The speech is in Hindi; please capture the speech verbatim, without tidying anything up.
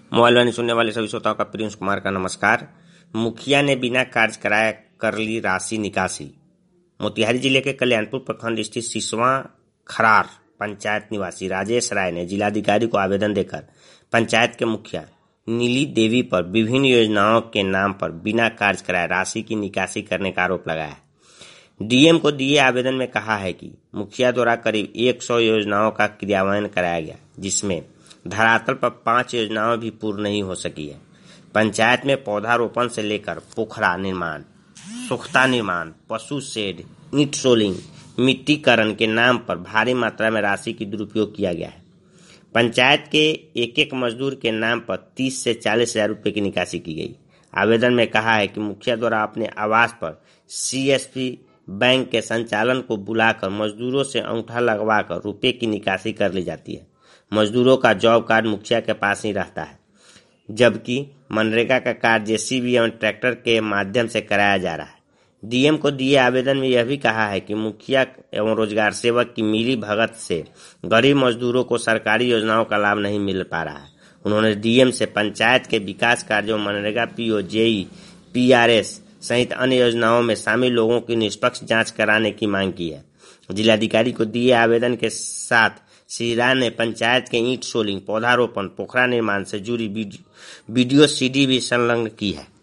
मोबाइल वाणी सुनने वाले सभी श्रोताओं का प्रिंस कुमार का नमस्कार। मुखिया ने बिना कार्य कराए कर ली राशि निकासी। मोतिहारी जिले के कल्याणपुर प्रखंड स्थित सिसवा खरार पंचायत निवासी राजेश राय ने जिलाधिकारी को आवेदन देकर पंचायत के मुखिया नीली देवी पर विभिन्न योजनाओं के नाम पर बिना कार्य कराए राशि की निकासी करने का आरोप लगाया। डीएम को दिए आवेदन में कहा है कि मुखिया द्वारा करीब सौ योजनाओं का क्रियान्वयन कराया गया, जिसमें धरातल पर पांच योजनाएं भी पूर्ण नहीं हो सकी है। पंचायत में पौधारोपण से लेकर पोखरा निर्माण, सुख्ता निर्माण, पशु शेड, ईंट सोलिंग, मिट्टीकरण के नाम पर भारी मात्रा में राशि की दुरुपयोग किया गया है। पंचायत के एक एक मजदूर के नाम पर तीस से चालीस हजार रुपये की निकासी की गई। आवेदन में कहा है कि मुखिया द्वारा अपने आवास पर सीएसपी बैंक के संचालन को बुलाकर मजदूरों से अंगूठा लगवाकर रुपये की निकासी कर ली जाती है। मजदूरों का जॉब कार्ड मुखिया के पास ही रहता है, जबकि मनरेगा का कार्य जेसीबी एवं ट्रैक्टर के माध्यम से कराया जा रहा है। डीएम को दिए आवेदन में यह भी कहा है कि मुखिया एवं रोजगार सेवक की मिली भगत से गरीब मजदूरों को सरकारी योजनाओं का लाभ नहीं मिल पा रहा है। उन्होंने डीएम से पंचायत के विकास कार्यों, मनरेगा, पीओ, जेई, पीआरएस सहित अन्य योजनाओं में शामिल लोगों की निष्पक्ष जांच कराने की मांग की है। जिलाधिकारी को दिए आवेदन के साथ श्री राय ने पंचायत के ईंट सोलिंग, पौधारोपण, पोखरा निर्माण से जुड़ी वीडियो सीडी भी संलग्न की है।